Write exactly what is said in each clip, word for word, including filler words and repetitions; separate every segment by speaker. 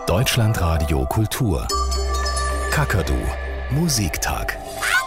Speaker 1: Deutschlandradio Kultur. Kakadu Musiktag.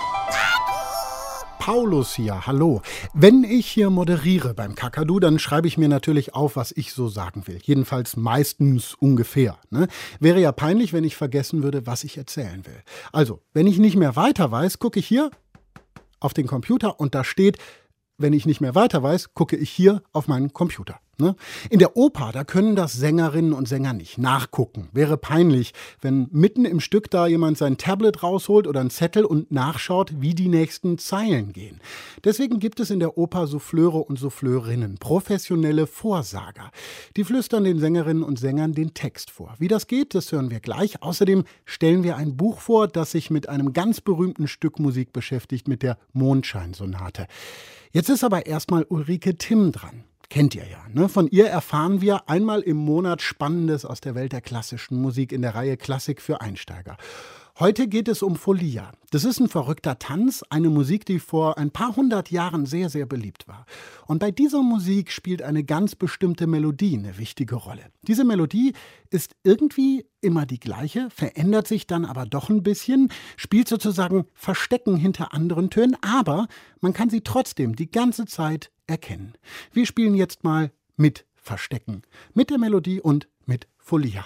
Speaker 2: Paulus hier, hallo. Wenn ich hier moderiere beim Kakadu, dann schreibe ich mir natürlich auf, was ich so sagen will. Jedenfalls meistens ungefähr. Ne? Wäre ja peinlich, wenn ich vergessen würde, was ich erzählen will. Also, wenn ich nicht mehr weiter weiß, gucke ich hier auf den Computer und da steht, wenn ich nicht mehr weiter weiß, gucke ich hier auf meinen Computer. Ne? In der Oper, da können das Sängerinnen und Sänger nicht nachgucken. Wäre peinlich, wenn mitten im Stück da jemand sein Tablet rausholt oder einen Zettel und nachschaut, wie die nächsten Zeilen gehen. Deswegen gibt es in der Oper Souffleure und Souffleurinnen, professionelle Vorsager. Die flüstern den Sängerinnen und Sängern den Text vor. Wie das geht, das hören wir gleich. Außerdem stellen wir ein Buch vor, das sich mit einem ganz berühmten Stück Musik beschäftigt, mit der Mondscheinsonate. Jetzt ist aber erstmal Ulrike Timm dran. Kennt ihr ja, ne? Von ihr erfahren wir einmal im Monat Spannendes aus der Welt der klassischen Musik in der Reihe Klassik für Einsteiger. Heute geht es um Folia. Das ist ein verrückter Tanz, eine Musik, die vor ein paar hundert Jahren sehr, sehr beliebt war. Und bei dieser Musik spielt eine ganz bestimmte Melodie eine wichtige Rolle. Diese Melodie ist irgendwie immer die gleiche, verändert sich dann aber doch ein bisschen, spielt sozusagen Verstecken hinter anderen Tönen, aber man kann sie trotzdem die ganze Zeit erkennen. Wir spielen jetzt mal mit Verstecken, mit der Melodie und mit Folia.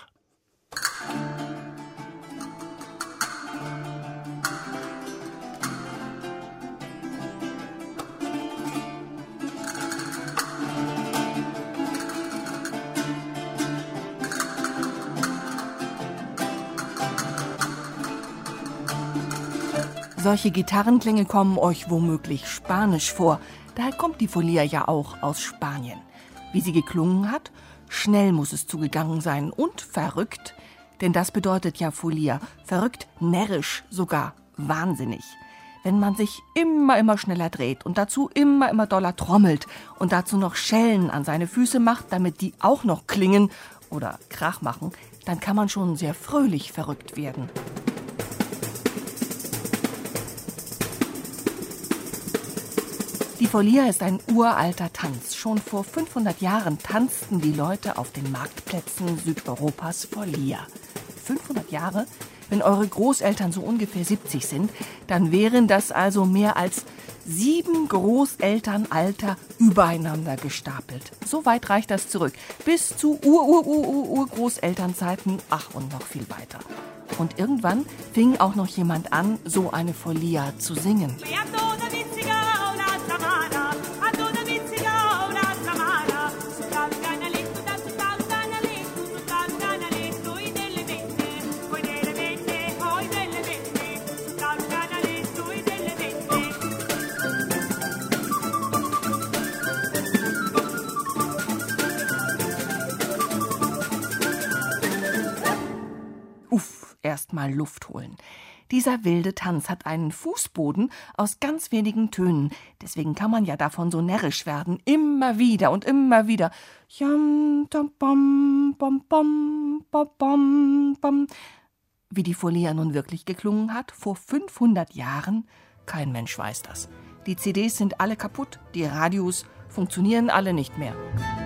Speaker 3: Solche Gitarrenklänge kommen euch womöglich spanisch vor. Daher kommt die Folia ja auch aus Spanien. Wie sie geklungen hat? Schnell muss es zugegangen sein und verrückt. Denn das bedeutet ja Folia. Verrückt, närrisch, sogar wahnsinnig. Wenn man sich immer, immer schneller dreht und dazu immer, immer doller trommelt und dazu noch Schellen an seine Füße macht, damit die auch noch klingen oder Krach machen, dann kann man schon sehr fröhlich verrückt werden. Die Folia ist ein uralter Tanz. Schon vor fünfhundert Jahren tanzten die Leute auf den Marktplätzen Südeuropas Folia. fünfhundert Jahre? Wenn eure Großeltern so ungefähr siebzig sind, dann wären das also mehr als sieben Großelternalter übereinander gestapelt. So weit reicht das zurück. Bis zu Ur-Ur-Ur-Ur-Großelternzeiten, ach und noch viel weiter. Und irgendwann fing auch noch jemand an, so eine Folia zu singen. Erstmal Luft holen. Dieser wilde Tanz hat einen Fußboden aus ganz wenigen Tönen. Deswegen kann man ja davon so närrisch werden. Immer wieder und immer wieder. Wie die Folia nun wirklich geklungen hat, vor fünfhundert Jahren, kein Mensch weiß das. Die C Ds sind alle kaputt, die Radios funktionieren alle nicht mehr.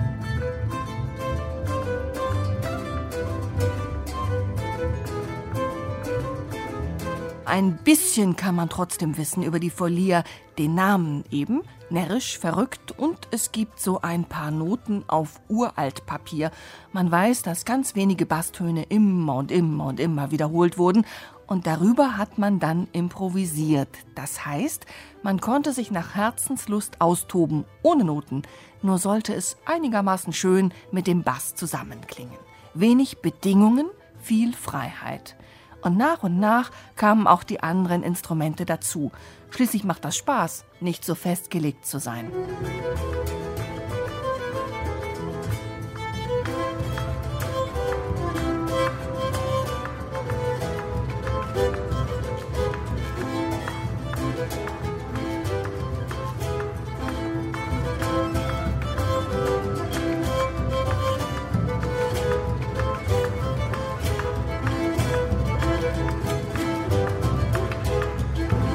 Speaker 3: Ein bisschen kann man trotzdem wissen über die Folia, den Namen eben, närrisch, verrückt, und es gibt so ein paar Noten auf Uraltpapier. Man weiß, dass ganz wenige Basstöne immer und immer und immer wiederholt wurden und darüber hat man dann improvisiert. Das heißt, man konnte sich nach Herzenslust austoben, ohne Noten, nur sollte es einigermaßen schön mit dem Bass zusammenklingen. Wenig Bedingungen, viel Freiheit. Und nach und nach kamen auch die anderen Instrumente dazu. Schließlich macht das Spaß, nicht so festgelegt zu sein.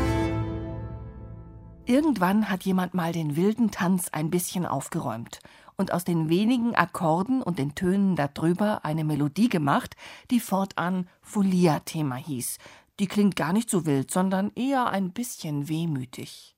Speaker 3: Irgendwann hat jemand mal den wilden Tanz ein bisschen aufgeräumt. und aus den wenigen Akkorden und den Tönen darüber eine Melodie gemacht, die fortan Folia-Thema hieß. Die klingt gar nicht so wild, sondern eher ein bisschen wehmütig.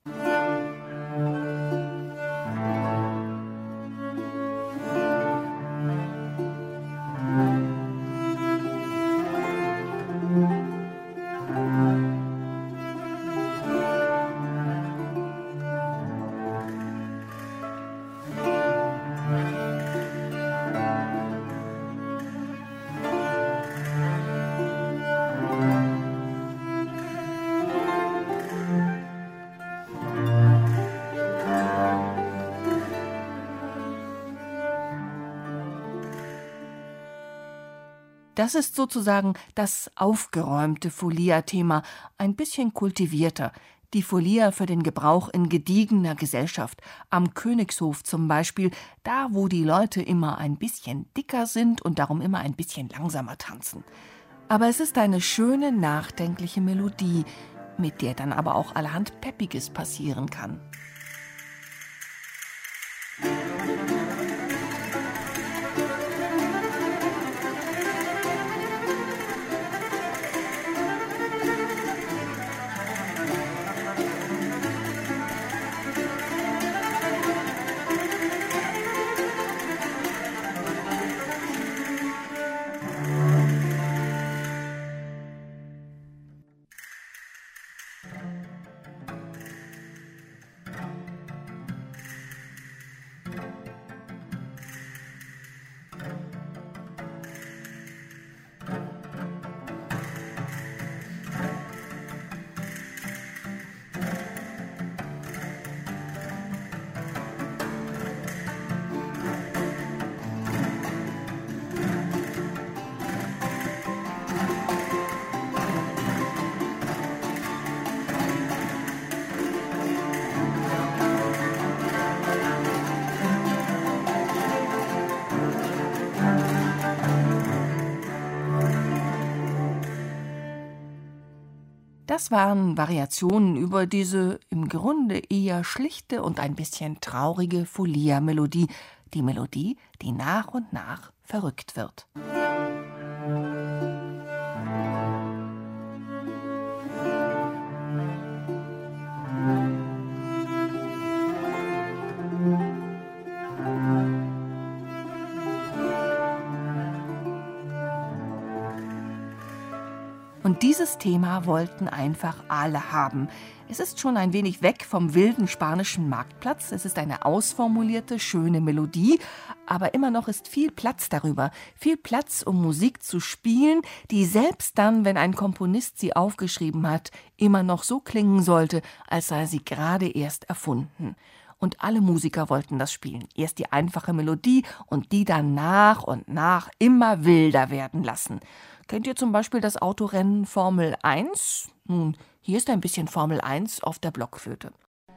Speaker 3: Das ist sozusagen das aufgeräumte Folia-Thema, ein bisschen kultivierter. Die Folia für den Gebrauch in gediegener Gesellschaft, am Königshof zum Beispiel, da wo die Leute immer ein bisschen dicker sind und darum immer ein bisschen langsamer tanzen. Aber es ist eine schöne, nachdenkliche Melodie, mit der dann aber auch allerhand Peppiges passieren kann. Das waren Variationen über diese im Grunde eher schlichte und ein bisschen traurige Folia-Melodie, die Melodie, die nach und nach verrückt wird. Und dieses Thema wollten einfach alle haben. Es ist schon ein wenig weg vom wilden spanischen Marktplatz. Es ist eine ausformulierte, schöne Melodie, aber immer noch ist viel Platz darüber. Viel Platz, um Musik zu spielen, die selbst dann, wenn ein Komponist sie aufgeschrieben hat, immer noch so klingen sollte, als sei sie gerade erst erfunden. Und alle Musiker wollten das spielen. Erst die einfache Melodie und die dann nach und nach immer wilder werden lassen. Kennt ihr zum Beispiel das Autorennen Formel eins? Nun, hier ist ein bisschen Formel eins auf der Blockflöte.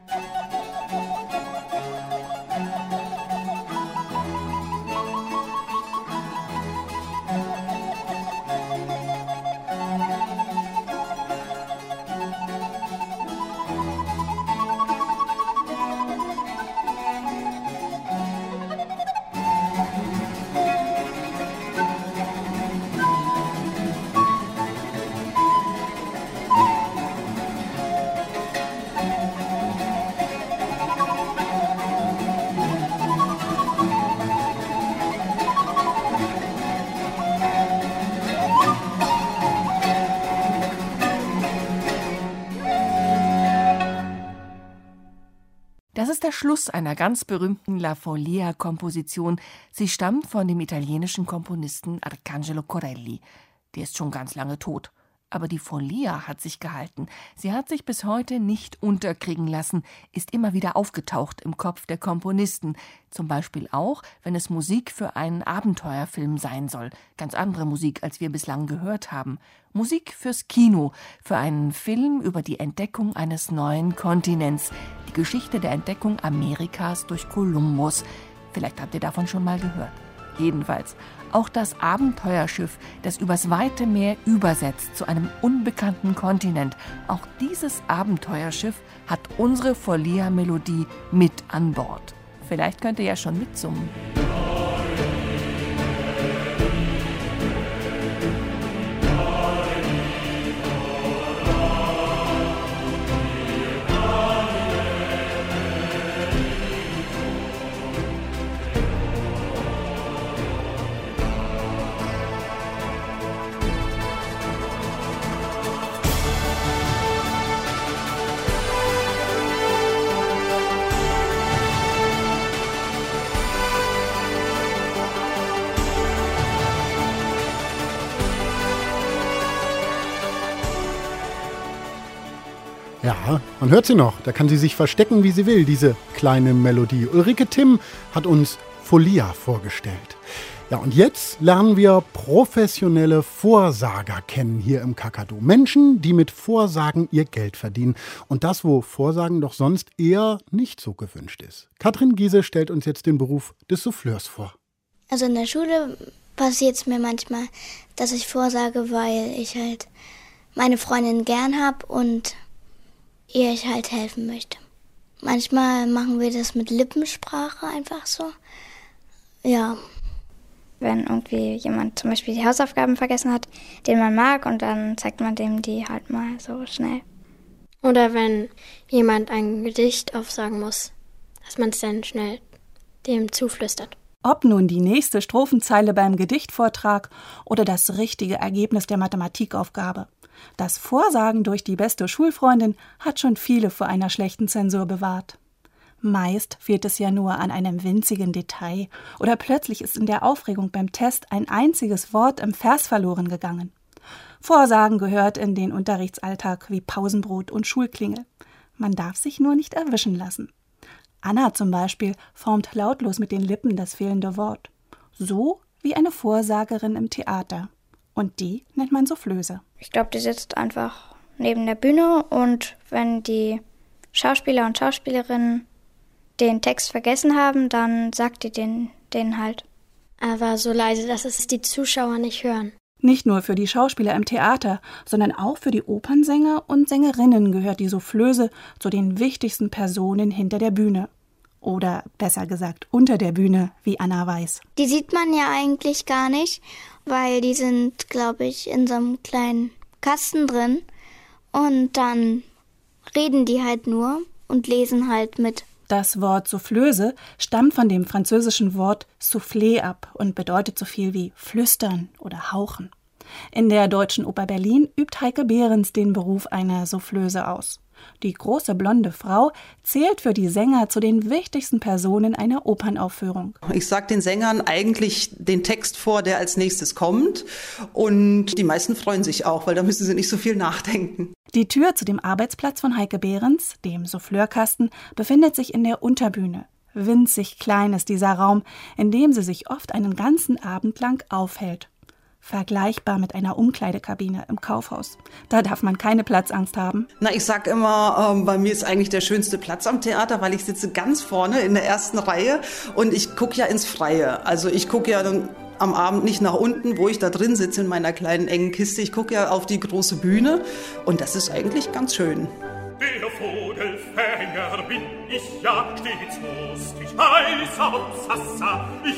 Speaker 3: Das ist der Schluss einer ganz berühmten La Folia-Komposition. Sie stammt von dem italienischen Komponisten Arcangelo Corelli. Der ist schon ganz lange tot. Aber die Folia hat sich gehalten. Sie hat sich bis heute nicht unterkriegen lassen, ist immer wieder aufgetaucht im Kopf der Komponisten. Zum Beispiel auch, wenn es Musik für einen Abenteuerfilm sein soll. Ganz andere Musik, als wir bislang gehört haben. Musik fürs Kino, für einen Film über die Entdeckung eines neuen Kontinents. Die Geschichte der Entdeckung Amerikas durch Kolumbus. Vielleicht habt ihr davon schon mal gehört. Jedenfalls, auch das Abenteuerschiff, das übers weite Meer übersetzt zu einem unbekannten Kontinent, auch dieses Abenteuerschiff hat unsere Folia-Melodie mit an Bord. Vielleicht könnt ihr ja schon mitsummen.
Speaker 2: Ja, man hört sie noch. Da kann sie sich verstecken, wie sie will, diese kleine Melodie. Ulrike Timm hat uns Folia vorgestellt. Ja, und jetzt lernen wir professionelle Vorsager kennen hier im Kakadu. Menschen, die mit Vorsagen ihr Geld verdienen. Und das, wo Vorsagen doch sonst eher nicht so gewünscht ist. Katrin Giese stellt uns jetzt den Beruf des Souffleurs vor.
Speaker 4: Also in der Schule passiert es mir manchmal, dass ich vorsage, weil ich halt meine Freundin gern habe und ihr ich halt helfen möchte. Manchmal machen wir das mit Lippensprache einfach so. Ja.
Speaker 5: Wenn irgendwie jemand zum Beispiel die Hausaufgaben vergessen hat, den man mag, und dann zeigt man dem die halt mal so schnell.
Speaker 6: Oder wenn jemand ein Gedicht aufsagen muss, dass man es dann schnell dem zuflüstert.
Speaker 7: Ob nun die nächste Strophenzeile beim Gedichtvortrag oder das richtige Ergebnis der Mathematikaufgabe. Das Vorsagen durch die beste Schulfreundin hat schon viele vor einer schlechten Zensur bewahrt. Meist fehlt es ja nur an einem winzigen Detail oder plötzlich ist in der Aufregung beim Test ein einziges Wort im Vers verloren gegangen. Vorsagen gehört in den Unterrichtsalltag wie Pausenbrot und Schulklingel. Man darf sich nur nicht erwischen lassen. Anna zum Beispiel formt lautlos mit den Lippen das fehlende Wort. So wie eine Vorsagerin im Theater. Und die nennt man Soufflöse.
Speaker 5: Ich glaube, die sitzt einfach neben der Bühne und wenn die Schauspieler und Schauspielerinnen den Text vergessen haben, dann sagt die den, denen halt.
Speaker 6: Aber so leise, dass es die Zuschauer nicht hören.
Speaker 7: Nicht nur für die Schauspieler im Theater, sondern auch für die Opernsänger und Sängerinnen gehört die Soufflöse zu den wichtigsten Personen hinter der Bühne. Oder besser gesagt unter der Bühne, wie Anna weiß.
Speaker 4: Die sieht man ja eigentlich gar nicht, weil die sind, glaube ich, in so einem kleinen Kasten drin. Und dann reden die halt nur und lesen halt mit.
Speaker 7: Das Wort Soufflöse stammt von dem französischen Wort souffler ab und bedeutet so viel wie flüstern oder hauchen. In der Deutschen Oper Berlin übt Heike Behrens den Beruf einer Soufflöse aus. Die große blonde Frau zählt für die Sänger zu den wichtigsten Personen einer Opernaufführung.
Speaker 8: Ich sage den Sängern eigentlich den Text vor, der als nächstes kommt. Und die meisten freuen sich auch, weil da müssen sie nicht so viel nachdenken.
Speaker 7: Die Tür zu dem Arbeitsplatz von Heike Behrens, dem Souffleurkasten, befindet sich in der Unterbühne. Winzig klein ist dieser Raum, in dem sie sich oft einen ganzen Abend lang aufhält. Vergleichbar mit einer Umkleidekabine im Kaufhaus. Da darf man keine Platzangst haben.
Speaker 8: Na, ich sag immer, ähm, bei mir ist eigentlich der schönste Platz am Theater, weil ich sitze ganz vorne in der ersten Reihe und ich gucke ja ins Freie. Also ich gucke ja dann am Abend nicht nach unten, wo ich da drin sitze in meiner kleinen engen Kiste. Ich gucke ja auf die große Bühne und das ist eigentlich ganz schön.
Speaker 9: Der Vogelfänger bin ich ja stets lustig, heiß aus Hassa. Ich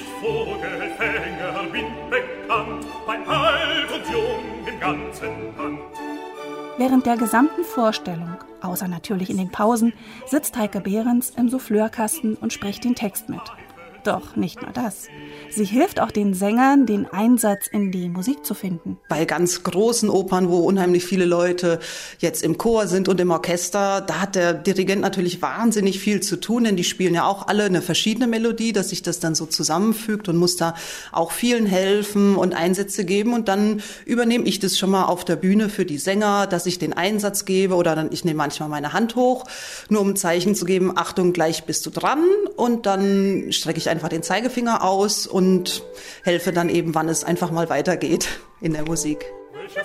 Speaker 9: Vogelfänger bin bekannt, bei alt und jung im ganzen Land.
Speaker 7: Während der gesamten Vorstellung, außer natürlich in den Pausen, sitzt Heike Behrens im Souffleurkasten und spricht den Text mit. Doch nicht nur das. Sie hilft auch den Sängern, den Einsatz in die Musik zu finden.
Speaker 8: Bei ganz großen Opern, wo unheimlich viele Leute jetzt im Chor sind und im Orchester, da hat der Dirigent natürlich wahnsinnig viel zu tun, denn die spielen ja auch alle eine verschiedene Melodie, dass sich das dann so zusammenfügt und muss da auch vielen helfen und Einsätze geben. Und dann übernehme ich das schon mal auf der Bühne für die Sänger, dass ich den Einsatz gebe oder dann ich nehme manchmal meine Hand hoch, nur um ein Zeichen zu geben, Achtung, gleich bist du dran. Und dann strecke ich einfach den Zeigefinger aus und helfe dann eben, wann es einfach mal weitergeht in der Musik.
Speaker 9: Welche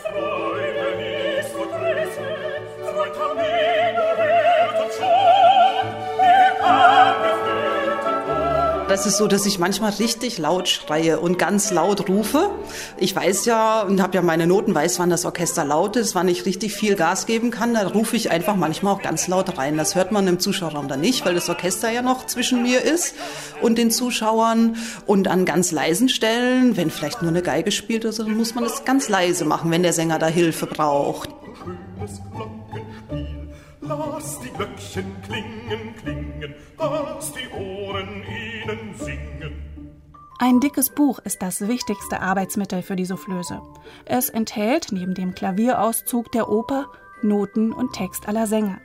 Speaker 9: Freude ist vergessen, zwei Termine hört und schon, die angefährten.
Speaker 8: das ist so, dass ich manchmal richtig laut schreie und ganz laut rufe. Ich weiß ja und habe ja meine Noten, weiß, wann das Orchester laut ist, wann ich richtig viel Gas geben kann. Da rufe ich einfach manchmal auch ganz laut rein. Das hört man im Zuschauerraum dann nicht, weil das Orchester ja noch zwischen mir ist und den Zuschauern. Und an ganz leisen Stellen, wenn vielleicht nur eine Geige spielt oder so, dann muss man es ganz leise machen, wenn der Sänger da Hilfe braucht.
Speaker 9: Schönes Glockenspiel, lass die Glöckchen klingen, klingen, dass die Ohren ihnen singen.
Speaker 7: Ein dickes Buch ist das wichtigste Arbeitsmittel für die Soufflöse. Es enthält neben dem Klavierauszug der Oper Noten und Text aller Sänger.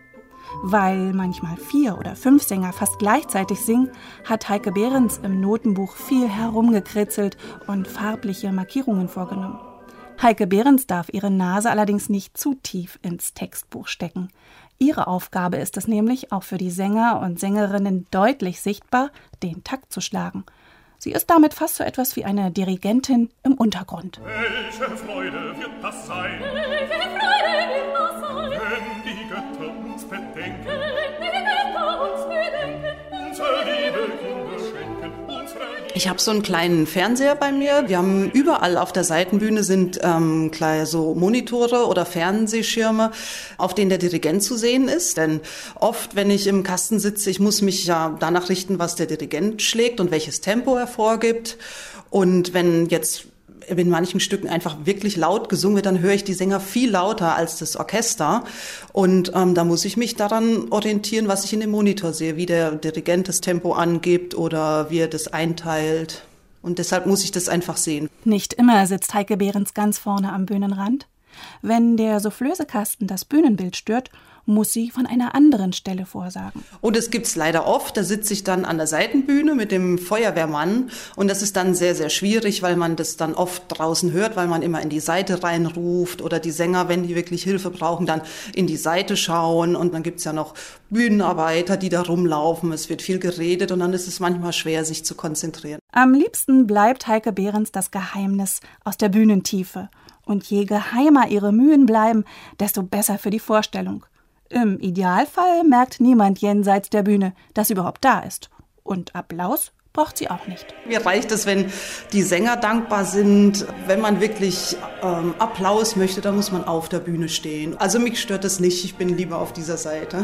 Speaker 7: Weil manchmal vier oder fünf Sänger fast gleichzeitig singen, hat Heike Behrens im Notenbuch viel herumgekritzelt und farbliche Markierungen vorgenommen. Heike Behrens darf ihre Nase allerdings nicht zu tief ins Textbuch stecken. Ihre Aufgabe ist es nämlich, auch für die Sänger und Sängerinnen deutlich sichtbar, den Takt zu schlagen. Sie ist damit fast so etwas wie eine Dirigentin im Untergrund.
Speaker 9: Welche Freude wird das sein? Welche Freude wird das sein? Wenn die Götter uns bedenken. Wenn die Götter uns bedenken. Unsere liebe Kinder schenken. Unsere Liebe.
Speaker 8: Ich habe so einen kleinen Fernseher bei mir. Wir haben überall auf der Seitenbühne sind ähm, kleine so Monitore oder Fernsehschirme, auf denen der Dirigent zu sehen ist. Denn oft, wenn ich im Kasten sitze, ich muss mich ja danach richten, was der Dirigent schlägt und welches Tempo er vorgibt. Und wenn jetzt in manchen Stücken einfach wirklich laut gesungen wird, dann höre ich die Sänger viel lauter als das Orchester. Und ähm, da muss ich mich daran orientieren, was ich in dem Monitor sehe, wie der Dirigent das Tempo angibt oder wie er das einteilt. Und deshalb muss ich das einfach sehen.
Speaker 7: Nicht immer sitzt Heike Behrens ganz vorne am Bühnenrand. Wenn der Soufflösekasten das Bühnenbild stört, muss sie von einer anderen Stelle vorsagen.
Speaker 8: Und es gibt's leider oft, da sitze ich dann an der Seitenbühne mit dem Feuerwehrmann und das ist dann sehr, sehr schwierig, weil man das dann oft draußen hört, weil man immer in die Seite reinruft oder die Sänger, wenn die wirklich Hilfe brauchen, dann in die Seite schauen und dann gibt's ja noch Bühnenarbeiter, die da rumlaufen, es wird viel geredet und dann ist es manchmal schwer, sich zu konzentrieren.
Speaker 7: Am liebsten bleibt Heike Behrens das Geheimnis aus der Bühnentiefe. Und je geheimer ihre Mühen bleiben, desto besser für die Vorstellung. Im Idealfall merkt niemand jenseits der Bühne, dass sie überhaupt da ist. Und Applaus braucht sie auch nicht.
Speaker 8: Mir reicht es, wenn die Sänger dankbar sind. Wenn man wirklich ähm, Applaus möchte, dann muss man auf der Bühne stehen. Also mich stört das nicht, ich bin lieber auf dieser Seite.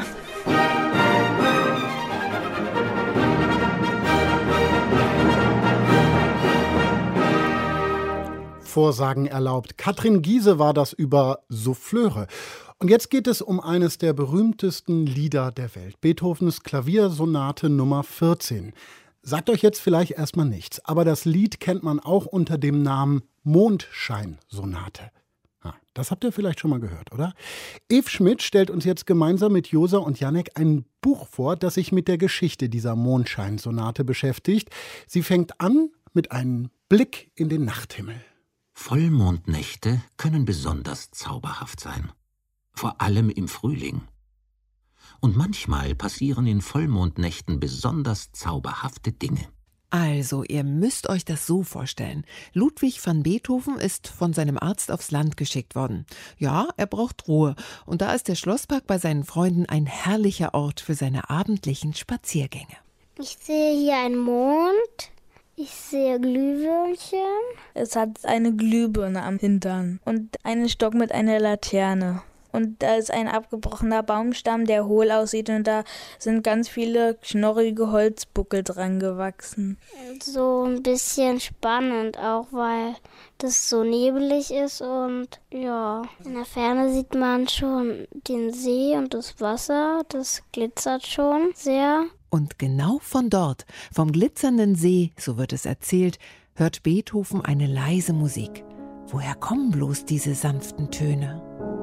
Speaker 2: Vorsagen erlaubt. Katrin Giese war das über Souffleure. Und jetzt geht es um eines der berühmtesten Lieder der Welt, Beethovens Klaviersonate Nummer vierzehn. Sagt euch jetzt vielleicht erstmal nichts, aber das Lied kennt man auch unter dem Namen Mondscheinsonate. Ah, das habt ihr vielleicht schon mal gehört, oder? Eve Schmidt stellt uns jetzt gemeinsam mit Josa und Jannek ein Buch vor, das sich mit der Geschichte dieser Mondscheinsonate beschäftigt. Sie fängt an mit einem Blick in den Nachthimmel.
Speaker 10: Vollmondnächte können besonders zauberhaft sein. Vor allem im Frühling. Und manchmal passieren in Vollmondnächten besonders zauberhafte Dinge.
Speaker 11: Also, ihr müsst euch das so vorstellen. Ludwig van Beethoven ist von seinem Arzt aufs Land geschickt worden. Ja, er braucht Ruhe. Und da ist der Schlosspark bei seinen Freunden ein herrlicher Ort für seine abendlichen Spaziergänge.
Speaker 4: Ich sehe hier einen Mond. Ich sehe Glühwürmchen.
Speaker 12: Es hat eine Glühbirne am Hintern und einen Stock mit einer Laterne. Und da ist ein abgebrochener Baumstamm, der hohl aussieht und da sind ganz viele knorrige Holzbuckel dran gewachsen.
Speaker 4: So ein bisschen spannend auch, weil das so nebelig ist und ja, in der Ferne sieht man schon den See und das Wasser, das glitzert schon sehr.
Speaker 11: Und genau von dort, vom glitzernden See, so wird es erzählt, hört Beethoven eine leise Musik. Woher kommen bloß diese sanften Töne?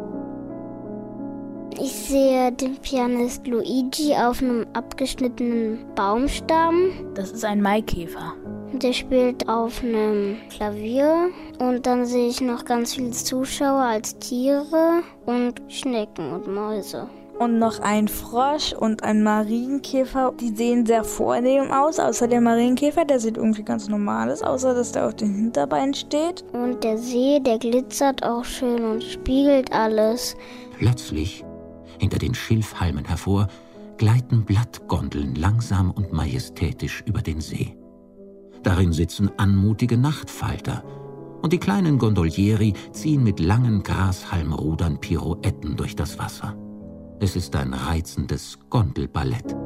Speaker 4: Ich sehe den Pianist Luigi auf einem abgeschnittenen Baumstamm.
Speaker 12: Das ist ein Maikäfer.
Speaker 4: Der spielt auf einem Klavier. Und dann sehe ich noch ganz viele Zuschauer als Tiere und Schnecken und Mäuse.
Speaker 12: Und noch ein Frosch und ein Marienkäfer. Die sehen sehr vornehm aus, außer der Marienkäfer, der sieht irgendwie ganz normal aus, außer dass der auf den Hinterbeinen steht.
Speaker 4: Und der See, der glitzert auch schön und spiegelt alles.
Speaker 10: Plötzlich, hinter den Schilfhalmen hervor, gleiten Blattgondeln langsam und majestätisch über den See. Darin sitzen anmutige Nachtfalter. Und die kleinen Gondolieri ziehen mit langen Grashalmrudern Pirouetten durch das Wasser. Es ist ein reizendes Gondelballett.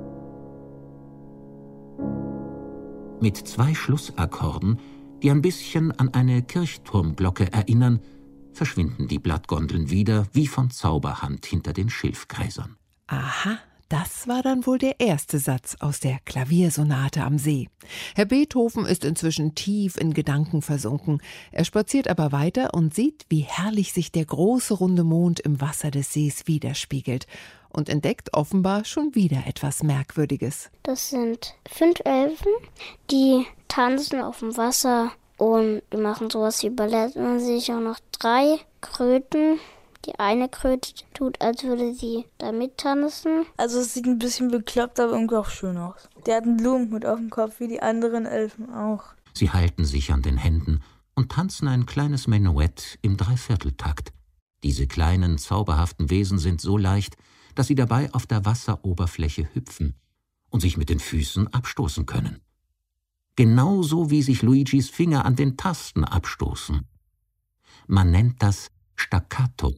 Speaker 10: Mit zwei Schlussakkorden, die ein bisschen an eine Kirchturmglocke erinnern, verschwinden die Blattgondeln wieder wie von Zauberhand hinter den Schilfgräsern.
Speaker 11: Aha, das war dann wohl der erste Satz aus der Klaviersonate am See. Herr Beethoven ist inzwischen tief in Gedanken versunken. Er spaziert aber weiter und sieht, wie herrlich sich der große runde Mond im Wasser des Sees widerspiegelt und entdeckt offenbar schon wieder etwas Merkwürdiges.
Speaker 4: Das sind fünf Elfen, die tanzen auf dem Wasser und die machen sowas wie Ballett. Und dann sehe ich auch noch drei Kröten. Die eine Kröte tut, als würde sie da mittanzen.
Speaker 12: Also es sieht ein bisschen bekloppt, aber irgendwie auch schön aus. Der hat einen Blumenhut auf dem Kopf, wie die anderen Elfen auch.
Speaker 10: Sie halten sich an den Händen und tanzen ein kleines Menuett im Dreivierteltakt. Diese kleinen, zauberhaften Wesen sind so leicht, dass sie dabei auf der Wasseroberfläche hüpfen und sich mit den Füßen abstoßen können. Genauso wie sich Luigis Finger an den Tasten abstoßen. Man nennt das Staccato.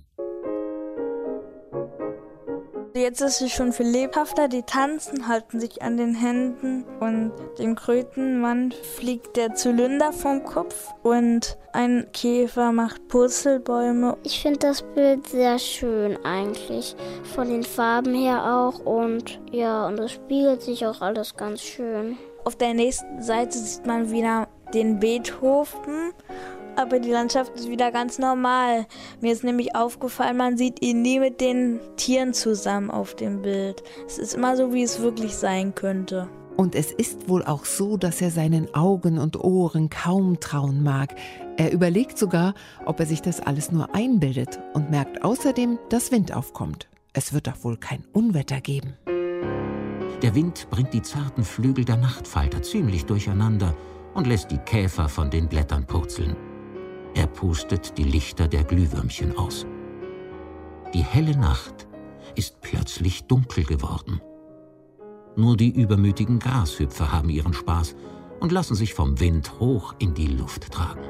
Speaker 12: Jetzt ist es schon viel lebhafter. Die tanzen, halten sich an den Händen und dem Krötenmann fliegt der Zylinder vom Kopf und ein Käfer macht Purzelbäume.
Speaker 4: Ich finde das Bild sehr schön eigentlich, von den Farben her auch und ja, und es spiegelt sich auch alles ganz schön.
Speaker 12: Auf der nächsten Seite sieht man wieder den Beethoven. Aber die Landschaft ist wieder ganz normal. Mir ist nämlich aufgefallen, man sieht ihn nie mit den Tieren zusammen auf dem Bild. Es ist immer so, wie es wirklich sein könnte.
Speaker 11: Und es ist wohl auch so, dass er seinen Augen und Ohren kaum trauen mag. Er überlegt sogar, ob er sich das alles nur einbildet und merkt außerdem, dass Wind aufkommt. Es wird doch wohl kein Unwetter geben.
Speaker 10: Der Wind bringt die zarten Flügel der Nachtfalter ziemlich durcheinander und lässt die Käfer von den Blättern purzeln. Er pustet die Lichter der Glühwürmchen aus. Die helle Nacht ist plötzlich dunkel geworden. Nur die übermütigen Grashüpfer haben ihren Spaß und lassen sich vom Wind hoch in die Luft tragen.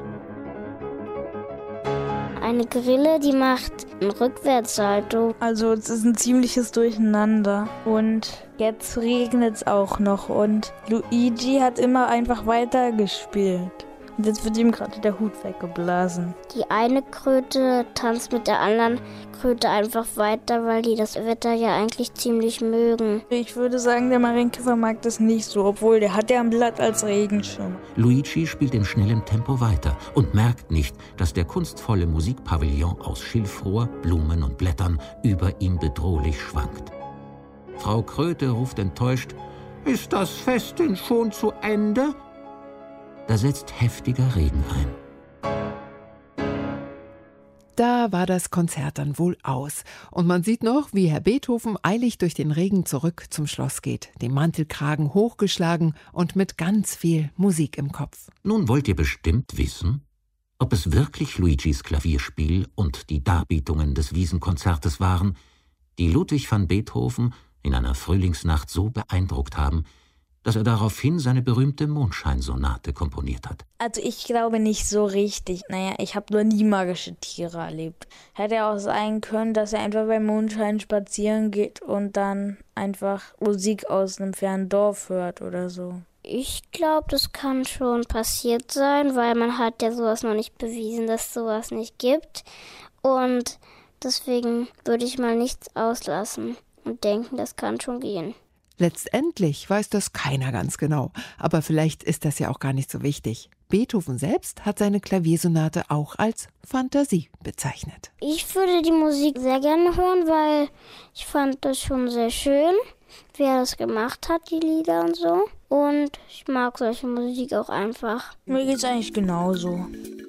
Speaker 4: Eine Grille, die macht einen Rückwärtssalto.
Speaker 12: Also es ist ein ziemliches Durcheinander. Und jetzt regnet es auch noch und Luigi hat immer einfach weitergespielt. Und jetzt wird ihm gerade der Hut weggeblasen.
Speaker 4: Die eine Kröte tanzt mit der anderen Kröte einfach weiter, weil die das Wetter ja eigentlich ziemlich mögen.
Speaker 12: Ich würde sagen, der Marienkäfer mag das nicht so, obwohl der hat ja ein Blatt als Regenschirm.
Speaker 10: Luigi spielt in schnellem Tempo weiter und merkt nicht, dass der kunstvolle Musikpavillon aus Schilfrohr, Blumen und Blättern über ihm bedrohlich schwankt. Frau Kröte ruft enttäuscht: »Ist das Fest denn schon zu Ende?« Da setzt heftiger Regen ein.
Speaker 11: Da war das Konzert dann wohl aus. Und man sieht noch, wie Herr Beethoven eilig durch den Regen zurück zum Schloss geht, den Mantelkragen hochgeschlagen und mit ganz viel Musik im Kopf.
Speaker 10: Nun wollt ihr bestimmt wissen, ob es wirklich Luigis Klavierspiel und die Darbietungen des Wiesenkonzertes waren, die Ludwig van Beethoven in einer Frühlingsnacht so beeindruckt haben, dass er daraufhin seine berühmte Mondscheinsonate komponiert hat.
Speaker 12: Also ich glaube nicht so richtig. Naja, ich habe noch nie magische Tiere erlebt. Hätte ja auch sein können, dass er einfach beim Mondschein spazieren geht und dann einfach Musik aus einem fernen Dorf hört oder so.
Speaker 4: Ich glaube, das kann schon passiert sein, weil man hat ja sowas noch nicht bewiesen, dass es sowas nicht gibt. Und deswegen würde ich mal nichts auslassen und denken, das kann schon gehen.
Speaker 11: Letztendlich weiß das keiner ganz genau, aber vielleicht ist das ja auch gar nicht so wichtig. Beethoven selbst hat seine Klaviersonate auch als Fantasie bezeichnet.
Speaker 4: Ich würde die Musik sehr gerne hören, weil ich fand das schon sehr schön, wer das gemacht hat, die Lieder und so. Und ich mag solche Musik auch einfach.
Speaker 12: Mir geht's eigentlich genauso.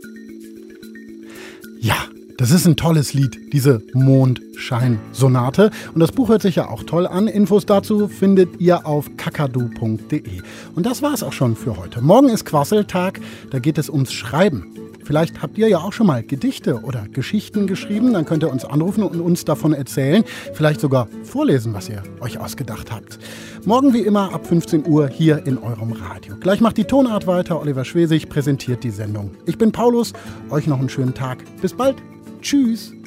Speaker 2: Ja, das ist ein tolles Lied, diese Mondscheinsonate. Und das Buch hört sich ja auch toll an. Infos dazu findet ihr auf kakadu punkt de. Und das war's auch schon für heute. Morgen ist Quasseltag, da geht es ums Schreiben. Vielleicht habt ihr ja auch schon mal Gedichte oder Geschichten geschrieben. Dann könnt ihr uns anrufen und uns davon erzählen. Vielleicht sogar vorlesen, was ihr euch ausgedacht habt. Morgen wie immer ab fünfzehn Uhr hier in eurem Radio. Gleich macht die Tonart weiter. Oliver Schwesig präsentiert die Sendung. Ich bin Paulus. Euch noch einen schönen Tag. Bis bald. Tschüss.